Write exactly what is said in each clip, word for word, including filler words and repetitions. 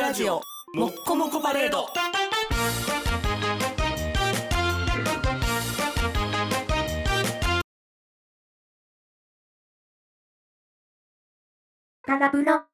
ラジオもっこもこパレード。 タラブロ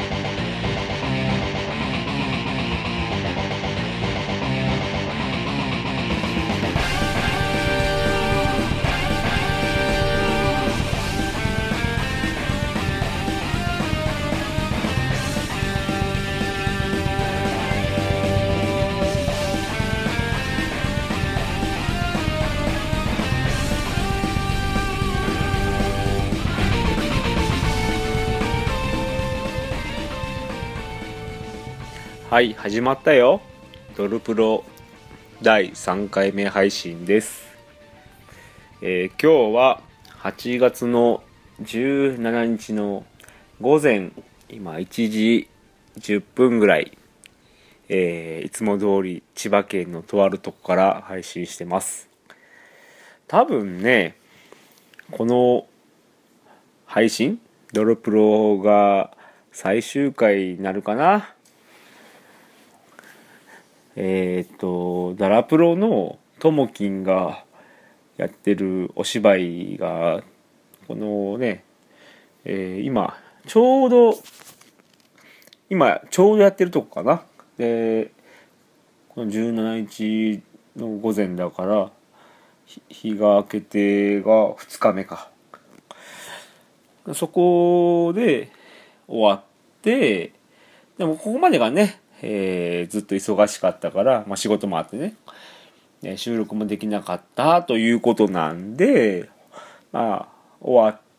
はい、始まったよ。ドルプロだいさんかいめ配信です。えー、今日ははちがつのじゅうしちにちの午前今いちじじゅっぷんぐらい、えー、いつも通り千葉県のとあるとこから配信してます。多分ね、この配信ドルプロが最終回になるかな。えっとダラプロのともきんがやってるお芝居がこのね、えー、今ちょうど今ちょうどやってるとこかな。でこのじゅうしちにちの午前だから日が明けてがふつかめか。そこで終わって、でもここまでがね、えー、ずっと忙しかったから、まあ、仕事もあってね、ね収録もできなかったということなんで、まあ終わって、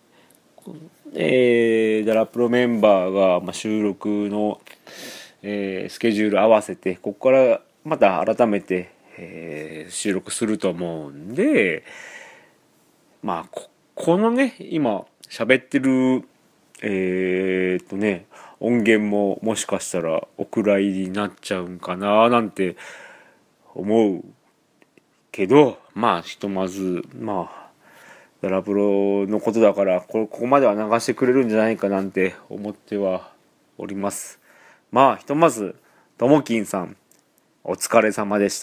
えー、ダラプロメンバーが、まあ、収録の、えー、スケジュール合わせてここからまた改めて、えー、収録すると思うんで、まあ こ, このね今喋ってるえー、っとね音源ももしかしたらお蔵入りになっちゃうんかななんて思うけど、まあひとまずまあダラプロのことだからここまでは流してくれるんじゃないかなんて思ってはおります。まあひとまずともきんさんお疲れ様でした。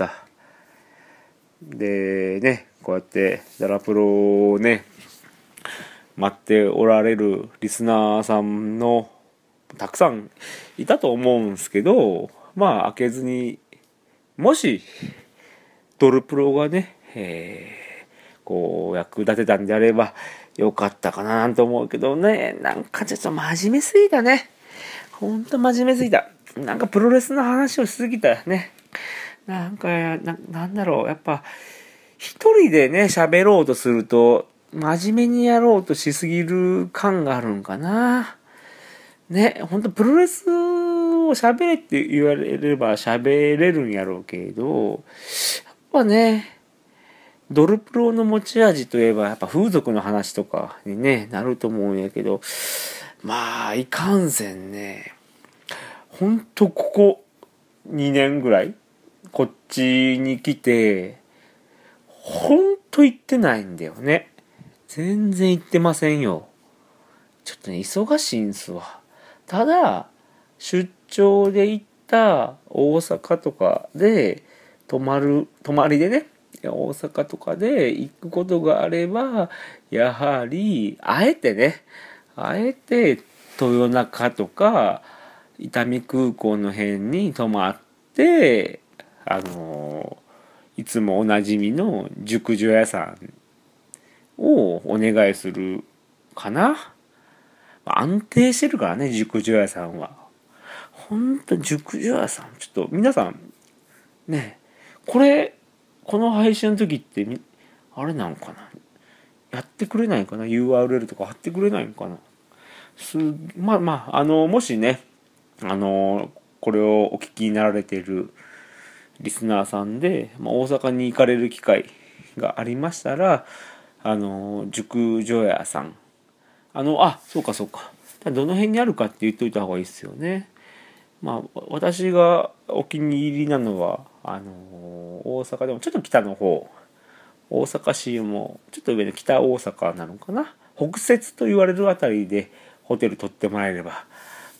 でねこうやってダラプロをね待っておられるリスナーさんのたくさんいたと思うんですけど、まあ開けずにもしドルプロがね、えー、こう役立てたんであればよかったかななんて思うけどね、なんかちょっと真面目すぎたね。ほんと真面目すぎた。なんかプロレスの話をしすぎたね。なんか な, なんだろうやっぱ一人でね喋ろうとすると真面目にやろうとしすぎる感があるんかな。ね、ほんとプロレスを喋れって言われれば喋れるんやろうけど、やっぱね、ドルプロの持ち味といえばやっぱ風俗の話とかにね、なると思うんやけど、まあ、いかんせんね、ほんとここにねんぐらい、こっちに来て、ほんと行ってないんだよね。全然行ってませんよ。ちょっとね忙しいんすわ。ただ出張で行った大阪とかで泊まる泊まりでね大阪とかで行くことがあればやはりあえてねあえて豊中とか伊丹空港の辺に泊まってあのいつもおなじみの熟女屋さんをお願いするかな。安定してるからね熟女屋さんは。ほんと熟女屋さんちょっと皆さんねこれこの配信の時ってあれなんかなやってくれないかな ユーアールエル とか貼ってくれないのかな。すまあまああのもしねあのこれをお聞きになられているリスナーさんで、まあ、大阪に行かれる機会がありましたらあの熟女屋さんあのあそうかそうかどの辺にあるかって言っといた方がいいですよね。まあ私がお気に入りなのはあの大阪でもちょっと北の方大阪市もちょっと上の北大阪なのかな北摂と言われるあたりでホテル取ってもらえれば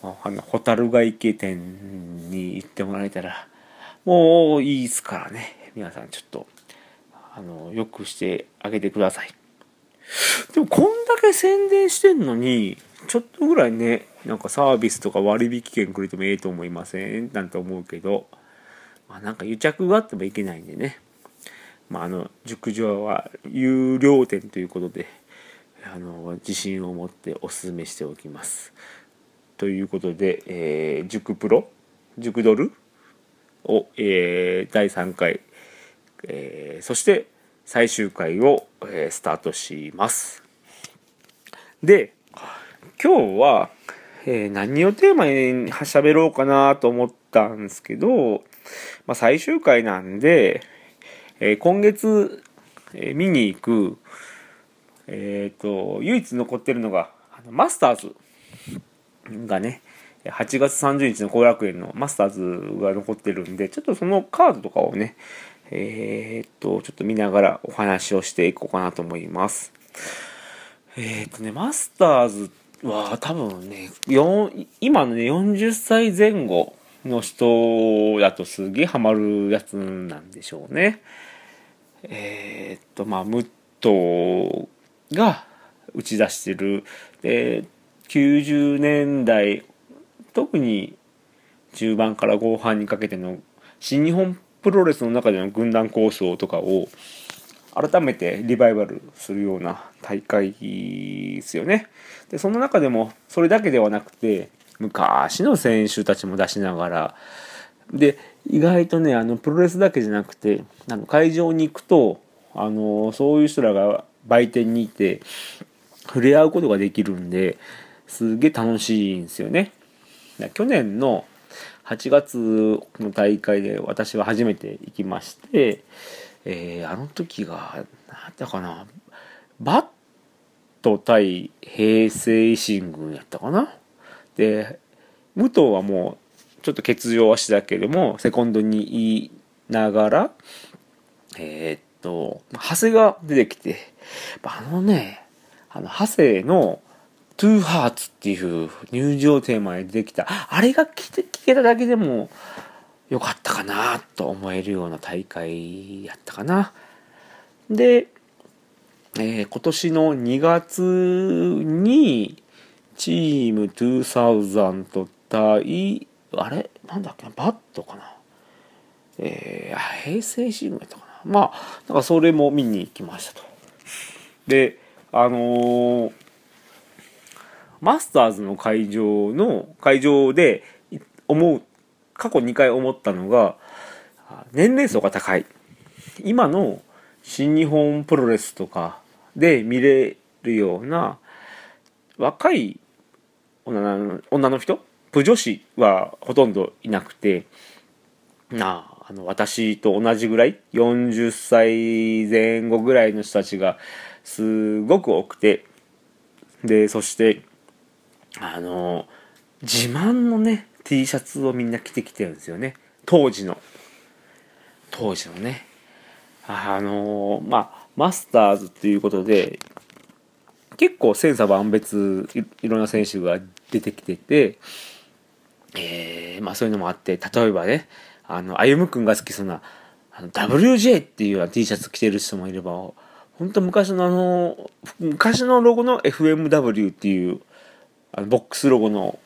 あの蛍ヶ池店に行ってもらえたらもういいですからね。皆さんちょっとあのよくしてあげてください。でもこんだけ宣伝してんのにちょっとぐらいね、なんかサービスとか割引券くれてもええと思いませんなんて思うけど、まあ、なんか癒着があってもいけないんでね、まあ、あの熟女は有料店ということで、あの自信を持ってお勧めしておきます。ということで、えー、塾プロ塾ドルを、えー、だいさんかい、えー、そして最終回を、えー、スタートします。で今日は、えー、何をテーマに喋ろうかなと思ったんですけど、まあ、最終回なんで、えー、今月、えー、見に行く、えー、と唯一残ってるのがあのマスターズがね、はちがつさんじゅうにちの後楽園のマスターズが残ってるんで、ちょっとそのカードとかをね、えー、っとちょっと見ながらお話をしていこうかなと思います。えー、っとねマスターズは多分ね今のねよんじゅっさいぜん後の人だとすげえハマるやつなんでしょうね。えー、っとまあムットが打ち出してるできゅうじゅうねんだい特に中盤から後半にかけての新日本プロレスの中での軍団構想とかを改めてリバイバルするような大会ですよね。でその中でもそれだけではなくて昔の選手たちも出しながらで意外とねあのプロレスだけじゃなくてあの会場に行くとあのそういう人らが売店にいて触れ合うことができるんですげえ楽しいんですよね。去年のはちがつの大会で私は初めて行きまして、えー、あの時が何だかなバット対平成維新軍やったかな。で武藤はもうちょっと欠場はしたけどもセコンドにいながらえー、っと長谷が出てきてあのねあの長谷のトゥーハーツっていう入場テーマでできたあれが聞けただけでもよかったかなと思えるような大会やったかな。で、えー、今年のにがつにチームにせん対あれなんだっけなバットかな、えー、平成新聞やったかな、まあなんかそれも見に行きましたと。であのーマスターズの会場の会場で思う過去にかい思ったのが年齢層が高い今の新日本プロレスとかで見れるような若い女の、女の人プ女子はほとんどいなくてなあ、あの私と同じぐらいよんじゅっさいぜん後ぐらいの人たちがすごく多くてでそしてあの自慢のね T シャツをみんな着てきてるんですよね。当時の当時のねあのまあマスターズということで結構千差万別 い, いろんな選手が出てきてて、えー、まあそういうのもあって例えばねあの歩夢君が好きそうなあの ダブリュージェー っていうような T シャツ着てる人もいれば本当昔のあの昔のロゴの エフエムダブリュー っていうあのボックスロゴの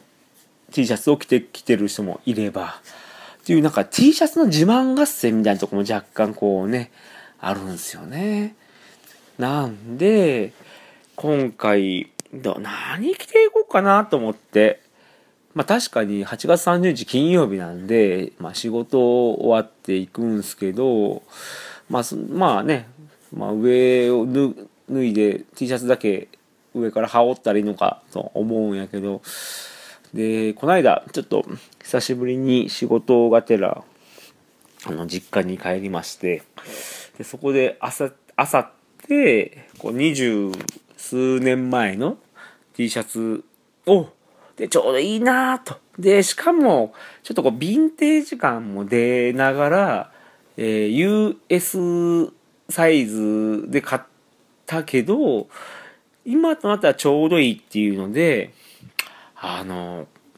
T シャツを着てきてる人もいればっていうなんか T シャツの自慢合戦みたいなところも若干こうねあるんですよね。なんで今回ど何着ていこうかなと思ってまあ確かにはちがつさんじゅうにち金曜日なんで、まあ、仕事終わっていくんすけどまあまあね、まあ、上を脱いで T シャツだけ上から羽織ったらいいのかと思うんやけどでこの間ちょっと久しぶりに仕事がてらあの実家に帰りましてでそこであさ朝ってこう二十数年前の T シャツをでちょうどいいなとでしかもちょっとこうヴィンテージ感も出ながら、えー、ユーエス サイズで買ったけど今となったらちょうどいいっていうのであの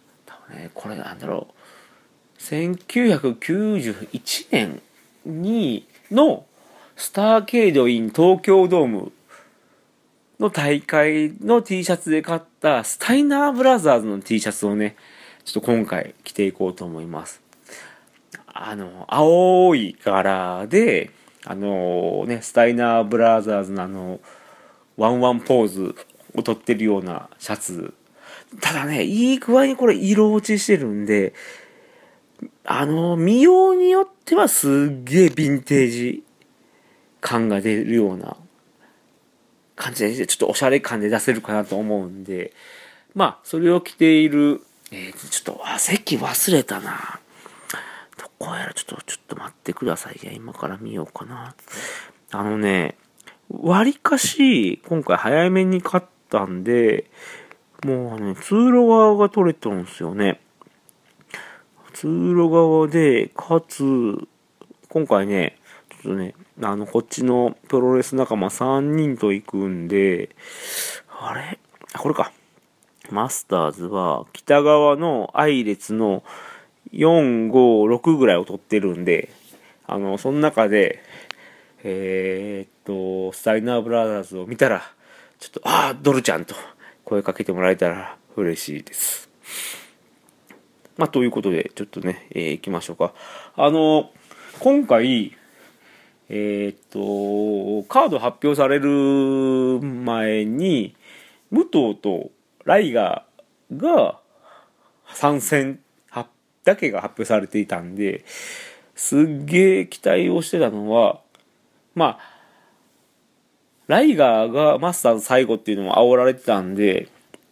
えー、これなんだろう、せんきゅうひゃくきゅうじゅういちねんにのスターケイドイン東京ドームの大会の T シャツで買ったスタイナーブラザーズの T シャツをね、ちょっと今回着ていこうと思います。あの、青い柄で、あのね、スタイナーブラザーズのあの、ワンワンポーズを撮ってるようなシャツ。ただね、いい具合にこれ色落ちしてるんで、あの、見ようによってはすっげえヴィンテージ感が出るような感じで、ちょっとおしゃれ感で出せるかなと思うんで、まあ、それを着ている、えー、ちょっと、あ、席忘れたな。どこやら、ちょっと、ちょっと待ってください。いや、今から見ようかな。あのね、わりかし、今回早めに買ったんで、もうね、通路側が取れてるんですよね。通路側で、かつ、今回ね、ちょっとね、あの、こっちのプロレス仲間さんにんと行くんで、あれこれか。マスターズは、北側の愛列のよん、ご、ろくぐらいを取ってるんで、あの、その中で、えー、っと、スタイナーブラザーズを見たら、ちょっと、ああ、ドルちゃんと声かけてもらえたら嬉しいです。まあ、ということで、ちょっとね、えー、行きましょうか。あの、今回、えー、っと、カード発表される前に、武藤とライガーが参戦だけが発表されていたんで、すっげえ期待をしてたのは、まあ、ライガーがマスターズ最後っていうのも煽られてたんで、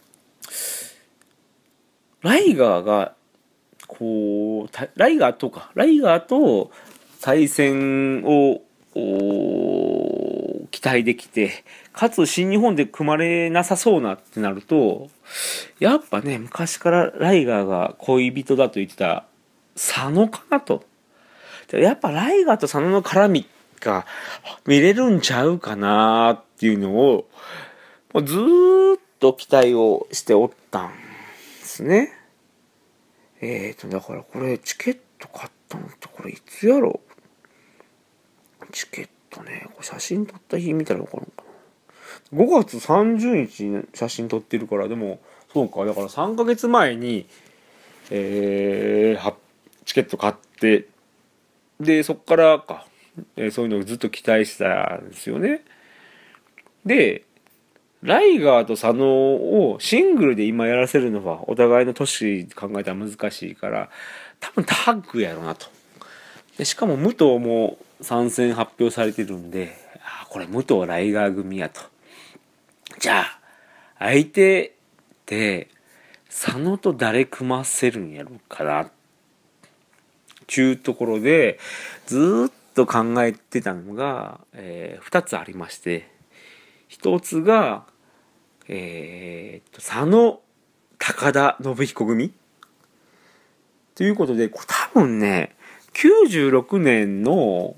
ライガーが、こう、ライガーとか、ライガーと対戦を期待できて、かつ新日本で組まれなさそうなってなると、やっぱね、昔からライガーが恋人だと言ってた佐野かなと。やっぱライガーと佐野の絡みが見れるんちゃうかなっていうのを、もうずーっと期待をしておったんですね。えーと、だからこれチケット買ったのってこれいつやろう。チケットね、これ写真撮った日見たら分かるのかな。ごがつさんじゅうにちに写真撮ってるから、でも、そうか、だからさんかげつまえに、えー、チケット買って、で、そっからか、えー、そういうのをずっと期待してたんですよね。で、ライガーと佐野をシングルで今やらせるのはお互いの年考えたら難しいから、多分タッグやろなと。でしかも武藤も参戦発表されてるんで、あ、これ武藤ライガー組やと。じゃあ相手って佐野と誰組ませるんやろうかなちゅうところでずっと考えてたのが、えー、ふたつありまして、ひとつが、えー、と佐野高田信彦組ということで、これ多分ねきゅうじゅうろくねんの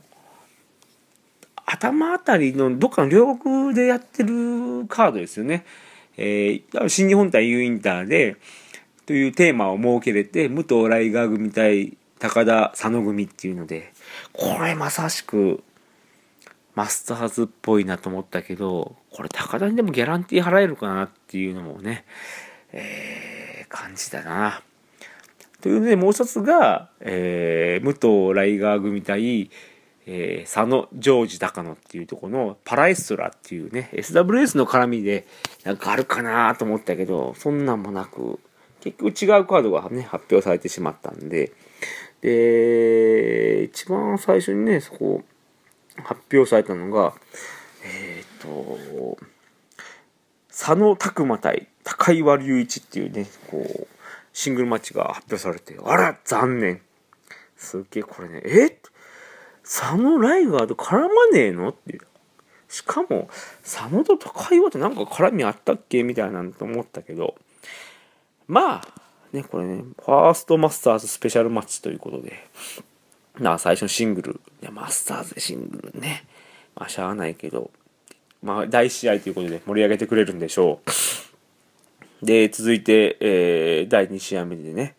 頭あたりのどっかの両国でやってるカードですよね。えー、新日本対 U インターでというテーマを設けれて、武藤ライガー組対高田佐野組っていうので、これまさしくマスターズっぽいなと思ったけど、これ高田にでもギャランティー払えるかなっていうのもね、えー、感じだな。というのでもう一つが、えー、武藤ライガー組対、えー、佐野ジョージ高野っていうところのパラエストラっていうね エスダブリューエス の絡みでなんかあるかなと思ったけど、そんなんもなく結局違うカードがね発表されてしまったんで、で一番最初にねそこ発表されたのがえっ、ー、と佐野拓磨対高岩隆一っていうねこうシングルマッチが発表されて、あら残念、すっげえこれね、え佐野ライガーと絡まねえのっていう、しかも佐野と高岩となんか絡みあったっけみたいなのと思ったけど、まあねこれねファーストマスターズスペシャルマッチということで、なあ最初のシングル、いやマスターズでシングルね、まあしゃあないけど、まあ大試合ということで盛り上げてくれるんでしょう。で続いて、えー、だいに試合目でね、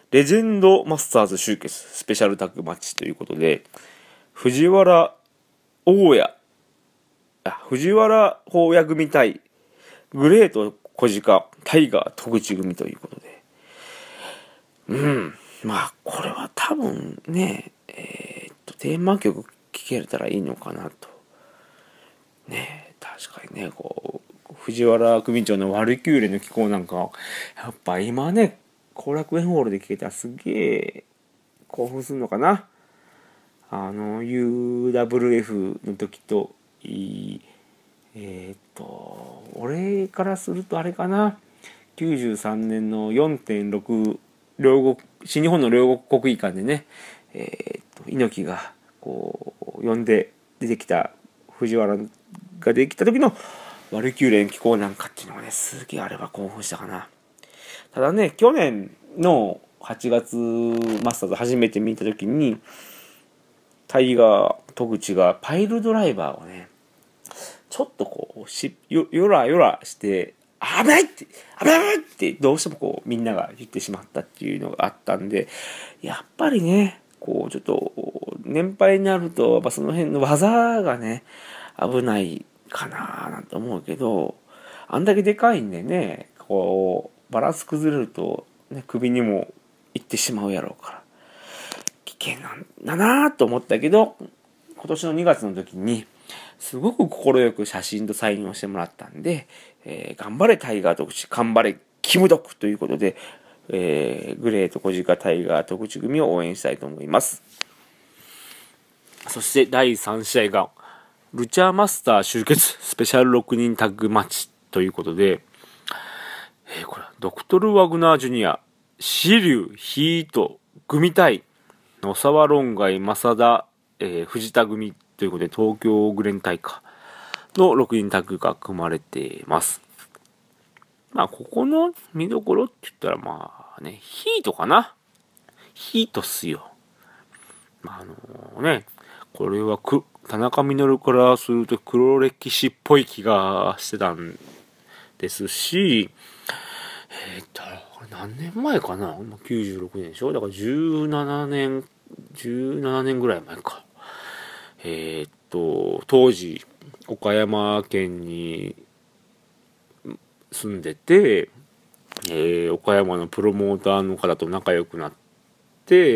レジェンドマスターズ集結スペシャルタッグマッチということで、藤原大家あ藤原大家組対グレート小鹿タイガー戸口組ということで、うんまあこれは多分ねえー、っとテーマ曲聴けたらいいのかなとね。確かにね、こう藤原組長のワルキューレの気候なんかやっぱ今ね後楽園ホールで聴けたらすげえ興奮するのかな。あの ユーダブリューエフ の時といいえー、っと俺からするとあれかな、きゅうじゅうさんねんの よんてんろく 両国新日本の両国国技館でね、えー、っと猪木がこう呼んで出てきた藤原ができた時のワルキューレン機構なんかっていうのがねすげえあれば興奮したかな。ただね去年のはちがつマスターズ初めて見た時にタイガー戸口がパイルドライバーをねちょっとこうし よ, よらよらして危ないって危ないってどうしてもこうみんなが言ってしまったっていうのがあったんで、やっぱりねこうちょっと年配になるとやっぱその辺の技がね危ないかななんて思うけど、あんだけでかいんでねこうバランス崩れると、ね、首にもいってしまうやろうから危険なんだなと思ったけど、今年のにがつの時にすごく快く写真とサインをしてもらったんで、えー、頑張れタイガー戸口頑張れキムドクということで、えー、グレート小鹿タイガー戸口組を応援したいと思います。そしてだいさん試合がルチャーマスター集結スペシャルろくにんタッグマッチということで、えー、これドクトル・ワグナージュニアシリュウヒート組対野沢論外正田、えー、藤田組ということで東京グレン大会のろくにんタッグが組まれています。まあここの見どころって言ったらまあねヒートかな。ヒートっすよ。まあ、あのねこれはく田中稔からすると黒歴史っぽい気がしてたんですし、えー、っと何年前かな、きゅうじゅうろくねんでしょ、だからじゅうななねんじゅうななねんぐらい前か。えー、っと当時岡山県に住んでて、えー、岡山のプロモーターの方と仲良くなって、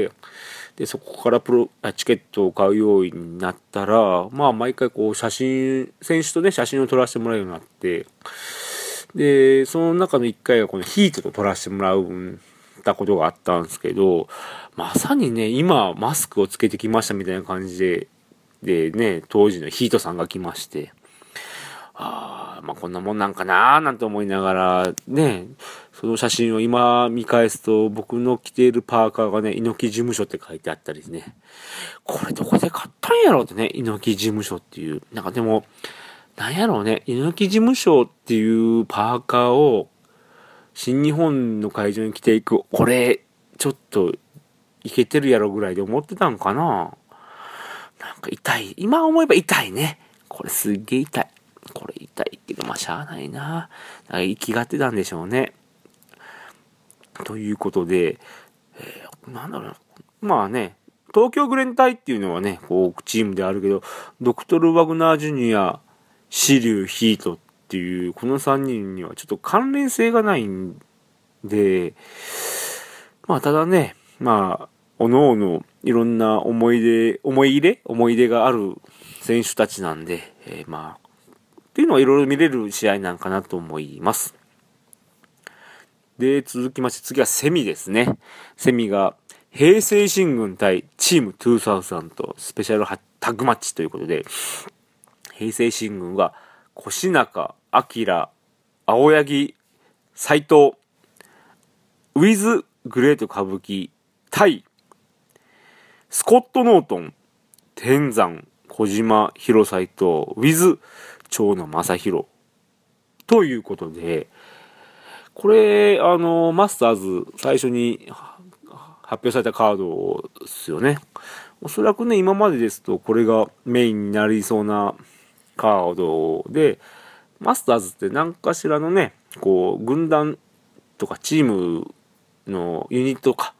でそこからプロチケットを買うようになったら、まあ毎回こう写真選手とね写真を撮らせてもらうようになって、でその中のいっかいがこのヒートと撮らせてもらうたことがあったんですけど、まさにね今マスクをつけてきましたみたいな感じででね当時のヒートさんが来まして、あまあこんなもんなんかなーなんて思いながらね、その写真を今見返すと僕の着ているパーカーがね猪木事務所って書いてあったりね、これどこで買ったんやろうってね、猪木事務所っていう、なんかでもなんやろうね、猪木事務所っていうパーカーを新日本の会場に着ていく、これちょっといけてるやろぐらいで思ってたんかな。なんか痛い、今思えば痛いね、これすっげえ痛い、これ痛いけどまあしゃあないな、生きがってたんでしょうね。ということで、えー、なんだろうな、まあね東京グレン隊っていうのはねこうチームであるけど、ドクトル・ワグナージュニア、シリュウ・ヒートっていうこのさんにんにはちょっと関連性がないんで、まあただね、まあおのおのいろんな思い出思い入れ思い出がある選手たちなんで、えー、まあっていうのはいろいろ見れる試合なんかなと思います。で続きまして次はセミですね。セミが平成新軍対チームにせんとスペシャルタッグマッチということで、平成新軍は越中明、青柳、斉藤ウィズグレート歌舞伎対スコット・ノートン、天山、小島、広斉藤ウィズ長野正弘ということで、これあのマスターズ最初に発表されたカードですよね。おそらくね今までですとこれがメインになりそうなカードで、マスターズって何かしらのねこう軍団とかチームのユニットか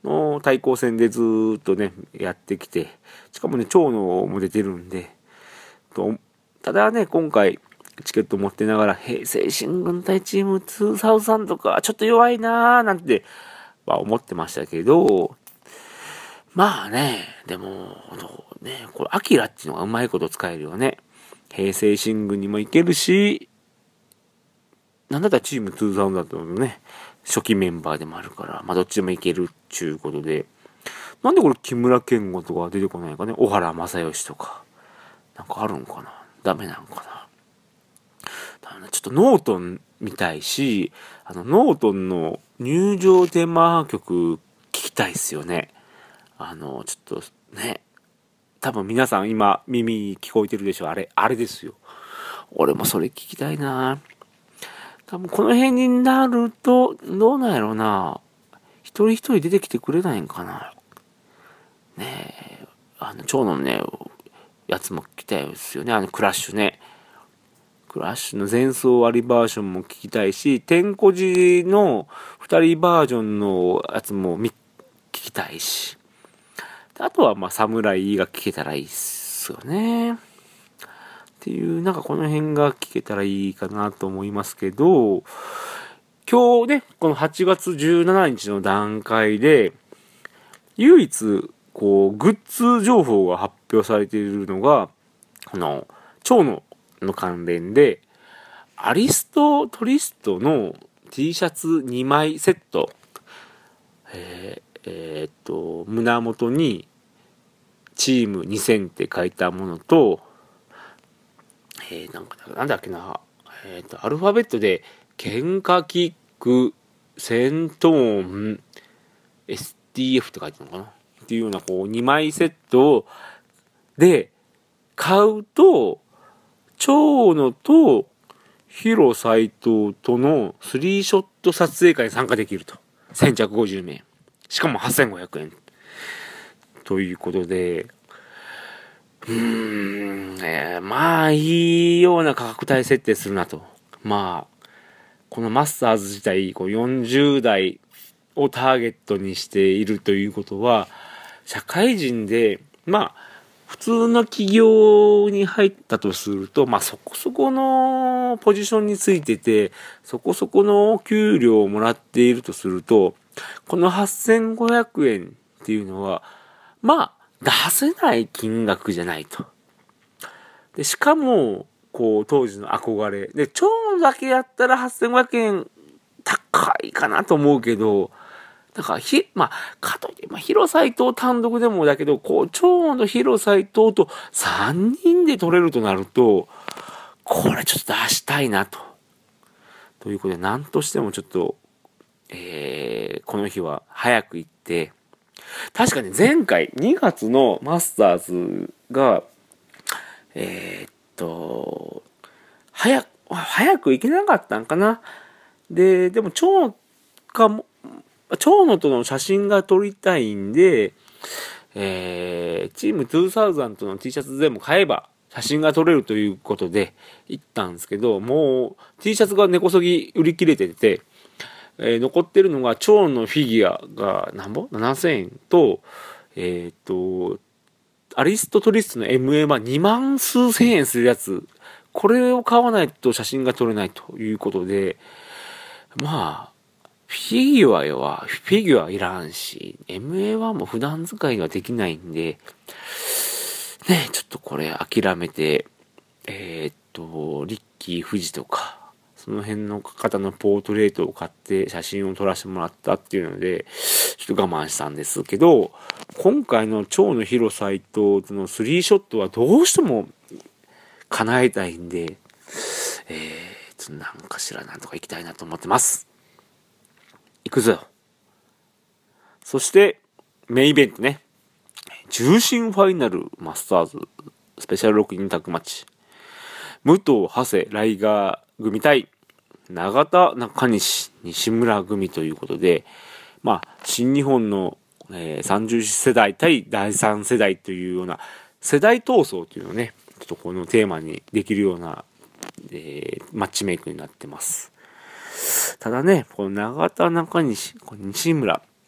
の対抗戦でずっとねやってきて、しかもね長野も出てるんでと、ただね今回チケット持ってながら平成新軍隊チームにせんとかちょっと弱いなーなんては思ってましたけど、まあねでもねこれアキラっていうのがうまいこと使えるよね。平成新軍にも行けるし、なんだったらチームにせんだとね初期メンバーでもあるから、まあどっちでもいけるっちゅうことで、なんでこれ木村健吾とか出てこないかね。小原正義とかなんかあるんかな、ダメなんかな。だからね、ちょっとノートン見たいし、あのノートンの入場テーマ曲聞きたいっすよね。あのちょっとね、多分皆さん今耳聞こえてるでしょ、あれあれですよ。俺もそれ聞きたいな。多分この辺になるとどうなんやろうな、一人一人出てきてくれないんかなねえ。あの長野のねやつも聞きたいですよね。あのクラッシュね、クラッシュの前奏ありバージョンも聞きたいし、天候寺のふたりバージョンのやつも聞きたいし、あとはまあ侍が聞けたらいいっすよねっていう、なんかこの辺が聞けたらいいかなと思いますけど、今日ねこのはちがつじゅうしちにちの段階で唯一こうグッズ情報が発表されているのが、この蝶野の関連でアリストトリストの T シャツにまいセット、えー、えー、っと胸元にチームにせんって書いたものと、えー、なんかなんだっけな、えー、っとアルファベットで喧嘩キック戦闘ン エスティーエフ って書いてるのかなっていうようなこうにまいセットで買うと長野と広斎藤とのスリーショット撮影会に参加できると。先着ごじゅうめい、しかもはっせんごひゃくえんということで、うーん、えー、まあいいような価格帯設定するなと。まあこのマスターズ自体こうよんじゅう代をターゲットにしているということは、社会人でまあ普通の企業に入ったとすると、まあそこそこのポジションについてて、そこそこの給料をもらっているとすると、このはっせんごひゃくえんっていうのは、まあ出せない金額じゃないと。でしかも、こう当時の憧れ。で、蝶野だけやったらはっせんごひゃくえん高いかなと思うけど、だからひ、まあ、かといって、まあ、広斎藤単独でもだけど、こう、長野広斎藤とさんにんで取れるとなると、これちょっと出したいなと。ということで、なんとしてもちょっと、えー、この日は早く行って、確かに前回にがつのマスターズが、えー、っと、早く、早く行けなかったんかな。で、でも長野も、長野との写真が撮りたいんで、えー、チームにせんの T シャツでも買えば写真が撮れるということで行ったんですけど、もう T シャツが根こそぎ売り切れてて、えー、残ってるのが長野フィギュアが何ぼ ?ななせんえんと、えっと、アリストトリストの エムエー はにまん数千円するやつ、これを買わないと写真が撮れないということで、まあ、フィギュアは、フィギュアいらんし、エムエーワン も普段使いができないんで、ね、ちょっとこれ諦めて、えー、っと、リッキー富士とか、その辺の方のポートレートを買って写真を撮らせてもらったっていうので、ちょっと我慢したんですけど、今回の長野広斎藤のスリーショットはどうしても叶えたいんで、えー、ちょっとなんかしらなんとか行きたいなと思ってます。行くぞ。そしてメインイベントね、重心ファイナルマスターズスペシャルろくにんタッグマッチ、武藤長谷ライガー組対永田中西西村組ということで、まあ新日本の、えー、さんじゅう世代対だいさん世代というような世代闘争というのをね、ちょっとこのテーマにできるような、えー、マッチメイクになってます。ただね、この永田中西、この西村、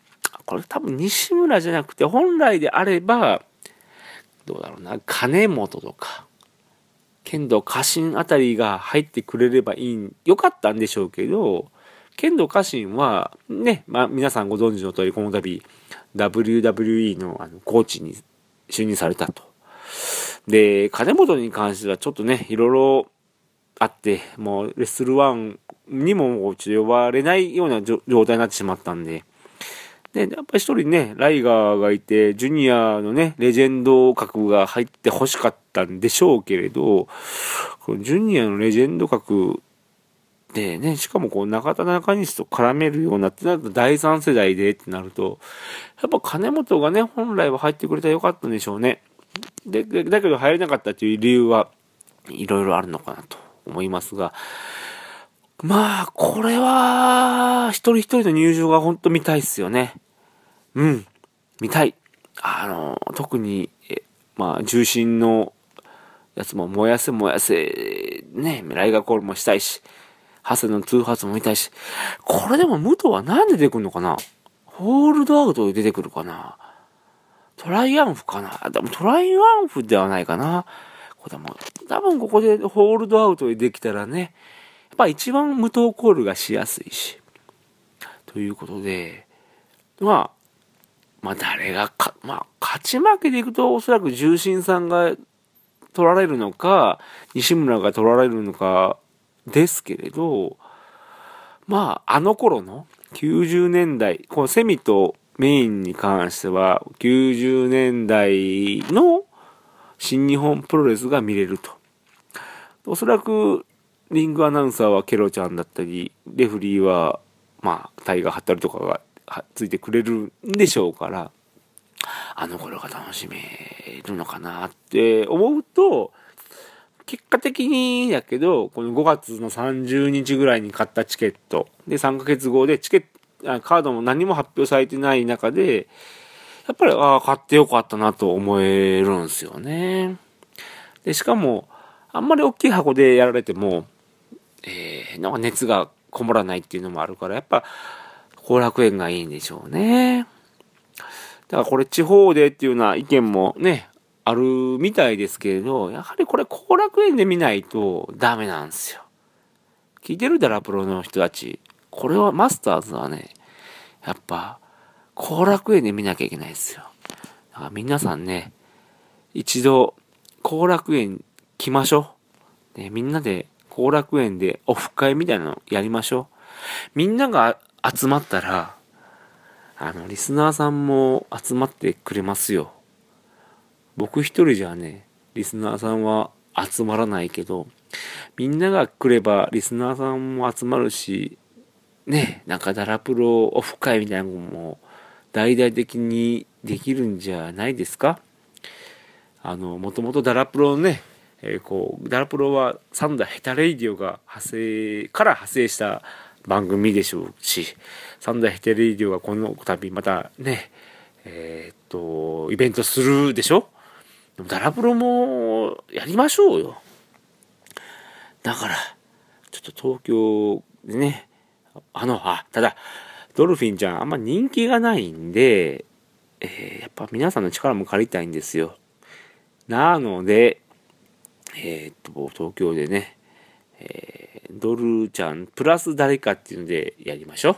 これ多分西村じゃなくて、本来であれば、どうだろうな、金本とか、剣道家臣あたりが入ってくれればいい、よかったんでしょうけど、剣道家臣は、ね、まあ皆さんご存知の通り、この度、ダブリューダブリューイー の, あのコーチに就任されたと。で、金本に関してはちょっとね、いろいろあって、もうレッスルワンにも呼ばれないような状態になってしまったんで、で、やっぱり一人ね、ライガーがいて、ジュニアのね、レジェンド格が入って欲しかったんでしょうけれど、このジュニアのレジェンド格でね、しかもこう中田中西と絡めるようなってなるとだいさん世代でってなると、やっぱ金本がね、本来は入ってくれたらよかったんでしょうね。で、だけど入れなかったという理由はいろいろあるのかなと思いますが、まあ、これは、一人一人の入場が本当見たいっすよね。うん、見たい。あの、特に、えまあ、重心のやつも燃やせ燃やせ、ね、ライガーコールもしたいし、ハセのツーハーツも見たいし、これでも武藤は何で出てくるのかな？ホールドアウトで出てくるかな？トライアンフかな？でもトライアンフではないかな。これでも、多分ここでホールドアウトでできたらね、やっぱ一番無糖コールがしやすいし。ということで、まあ、まあ誰がか、まあ勝ち負けでいくとおそらく重心さんが取られるのか、西村が取られるのかですけれど、まああの頃のきゅうじゅうねんだい、このセミとメインに関してはきゅうじゅうねんだいの新日本プロレスが見れると。おそらくリングアナウンサーはケロちゃんだったり、レフリーはまあタイガー張ったりとかがついてくれるんでしょうから、あの頃が楽しめるのかなって思うと、結果的にやけど、このごがつのさんじゅうにちぐらいに買ったチケットでさんかげつごでチケット、カードも何も発表されてない中で、やっぱりああ買ってよかったなと思えるんですよね。でしかもあんまり大きい箱でやられても、えー、なんか熱がこもらないっていうのもあるから、やっぱ後楽園がいいんでしょうね。だからこれ地方でっていうような意見もね、あるみたいですけれど、やはりこれ後楽園で見ないとダメなんですよ。聞いてるダラプロの人たち。これはマスターズはね、やっぱ後楽園で見なきゃいけないですよ。だから皆さんね、一度後楽園来ましょう。ね、みんなで後楽園でオフ会みたいなのやりましょう。みんなが集まったら、あの、リスナーさんも集まってくれますよ。僕一人じゃね、リスナーさんは集まらないけど、みんなが来ればリスナーさんも集まるし、ね、なんかダラプロオフ会みたいなのも大々的にできるんじゃないですか。あの、もともとダラプロのね、えー、こう、ダラプロはサンダーヘタレイディオが派生から派生した番組でしょうし、サンダーヘタレイディオがこの度またね、えー、っと、イベントするでしょ。でもダラプロもやりましょうよ。だから、ちょっと東京でね、あの、あ、ただ、ドルフィンちゃんあんま人気がないんで、えー、やっぱ皆さんの力も借りたいんですよ。なので、えー、っと、東京でね、えー、ドルちゃんプラス誰かっていうのでやりましょう。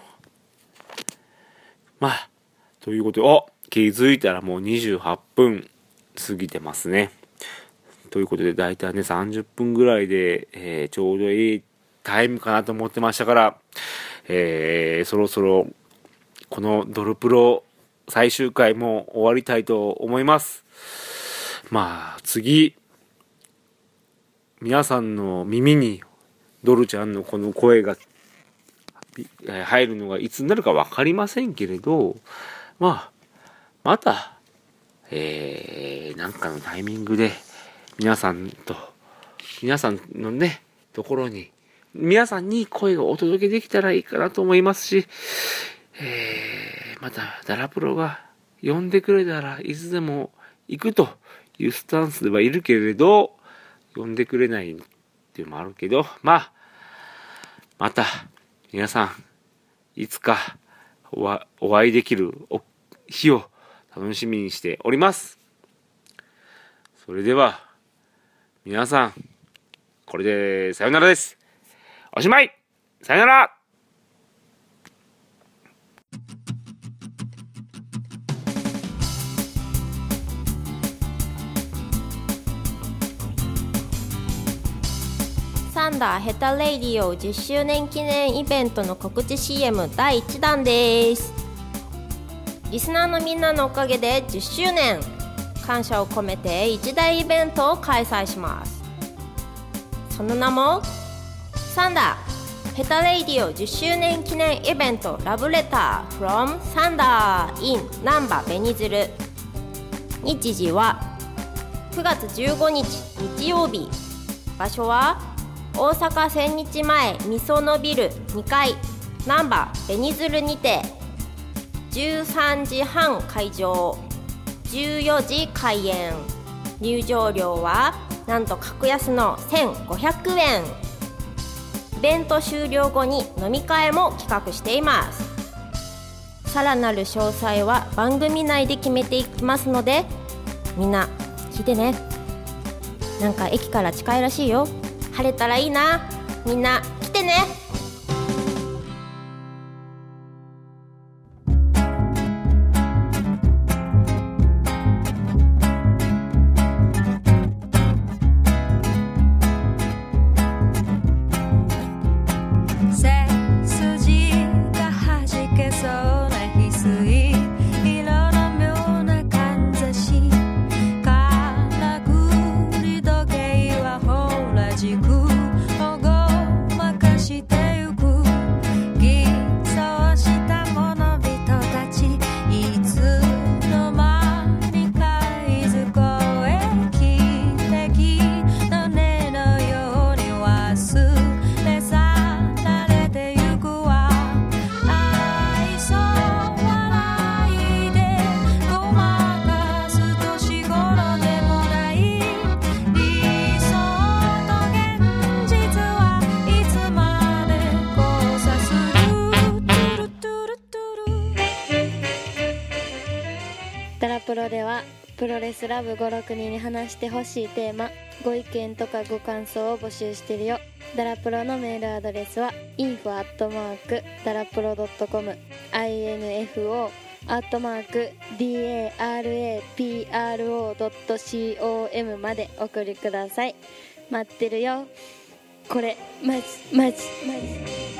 まあ、ということで、お、気づいたらもうにじゅうはっぷん過ぎてますね。ということで、だいたいね、さんじゅっぷんぐらいで、えー、ちょうどいいタイムかなと思ってましたから、えー、そろそろ、このドルプロ最終回も終わりたいと思います。まあ、次、皆さんの耳にドルちゃんのこの声が入るのがいつになるか分かりませんけれど、まあ、また、えー、なんかのタイミングで皆さんと、皆さんのね、ところに、皆さんに声をお届けできたらいいかなと思いますし、えー、また、ダラプロが呼んでくれたらいつでも行くというスタンスではいるけれど、呼んでくれないっていうのもあるけど、まあ、また、皆さん、いつかお会いできる日を楽しみにしております。それでは皆さん、これでさよならです。おしまい。さよなら。 サンダーヘタレイディオじゅっしゅうねん記念イベントの告知 シーエム だいいちだんです。リスナーのみんなのおかげでじゅっしゅうねん、感謝を込めて一大イベントを開催します。その名もサンダーヘタレイディオじゅっしゅうねん記念イベントラブレター from サンダー in 難波ベニズル。日時はくがつじゅうごにち日曜日。場所は大阪千日前みそのビルにかい難波ベニズルにて、じゅうさんじはん開場、じゅうよじ開演。入場料はなんと格安のせんごひゃくえん。イベント終了後に飲み会も企画しています。さらなる詳細は番組内で決めていきますので、みんな聞いてね。なんか駅から近いらしいよ。晴れたらいいな。みんな来てね。 ダラプロではプロレスラブごろくにんに話してほしいテーマ、ご意見とかご感想を募集してるよ。ダラプロのメールアドレスは インフォ アットマーク ダラプロ ドットコム インフォ アットマーク ダラプロ ドットコム までお送りください。待ってるよ。これマジマジマジ